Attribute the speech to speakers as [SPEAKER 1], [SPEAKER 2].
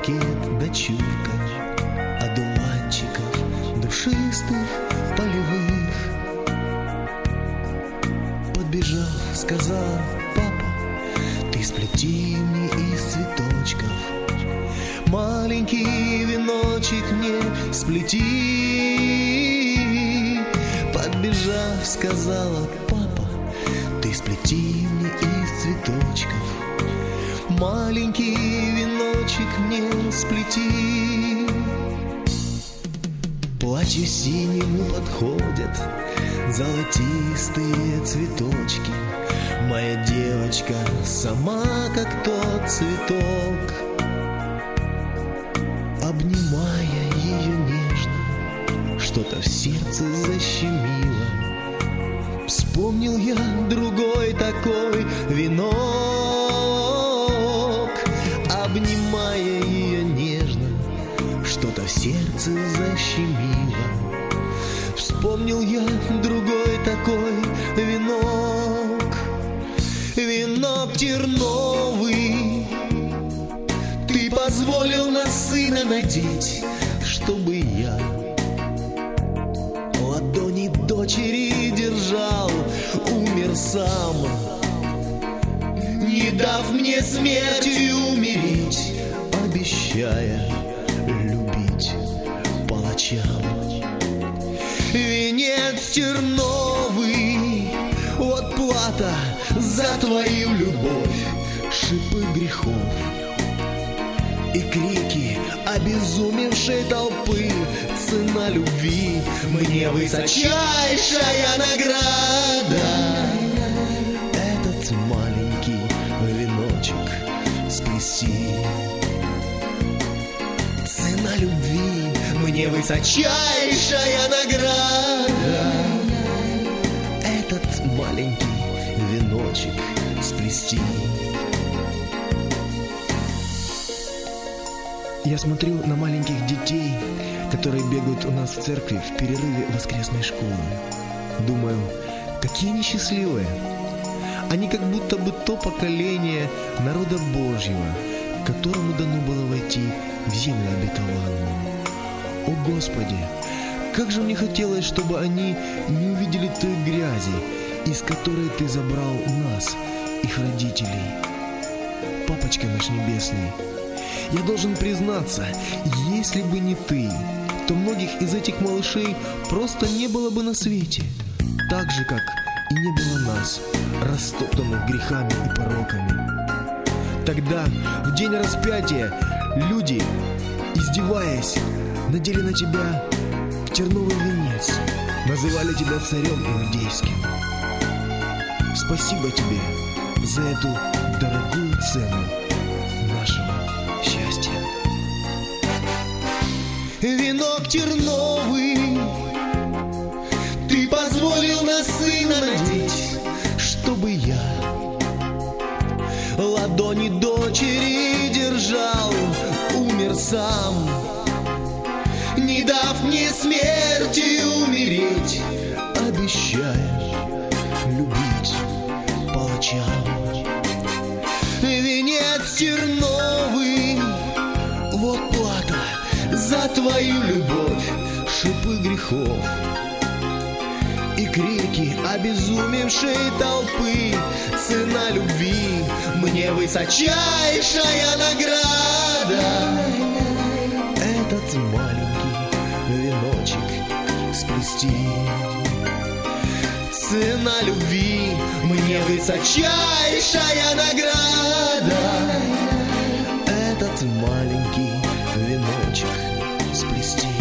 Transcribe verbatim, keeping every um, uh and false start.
[SPEAKER 1] букет дочурка одуванчиков душистых полевых. Подбежав, сказал: папа, ты сплети мне из цветочков маленький веночек мне сплети. Подбежав, сказала: папа, ты сплети мне из цветочков маленький веночек мне сплети. Платью синему подходят золотистые цветочки. Моя девочка сама как тот цветок. Обнимая ее нежно, что-то в сердце защемило. Вспомнил я другой такой венок. Обнимая ее нежно, что-то в сердце защемило. Вспомнил я другой такой венок. Венок терновый ты позволил на сына надеть, чтобы я ладони дочери держал. Умер сам, не дав мне смертью умереть, обещая любить по ночам. Венец терновый, вот плата за твою любовь, шипы грехов и крики обезумевшей толпы. Цена любви мне высочайшая награда. Этот маленький веночек сплести. Цена любви мне высочайшая награда. Этот маленький веночек сплести.
[SPEAKER 2] Я смотрю на маленьких детей, которые бегают у нас в церкви в перерыве воскресной школы. Думаю, какие они счастливые. Они как будто бы то поколение народа Божьего, которому дано было войти в землю обетованную. О Господи, как же мне хотелось, чтобы они не увидели той грязи, из которой Ты забрал нас, их родителей. Папочка наш небесный, я должен признаться, если бы не Ты, то многих из этих малышей просто не было бы на свете. Так же, как и не было нас, растоптанных грехами и пороками. Тогда, в день распятия, люди, издеваясь, надели на тебя терновый венец, называли тебя царем иудейским. Спасибо тебе за эту дорогую цену нашего счастья.
[SPEAKER 1] Венок терновый ты позволил на сына надеть, чтобы я ладони дочери держал. Умер сам, не дав мне смерти умереть, обещая любить по ночам. Венец терновый, вот плата за твою любовь, шипы грехов и крики обезумевшей толпы. Цена любви мне высочайшая награда. Этот маленький веночек сплести. Цена любви мне высочайшая награда. Этот маленький веночек сплести.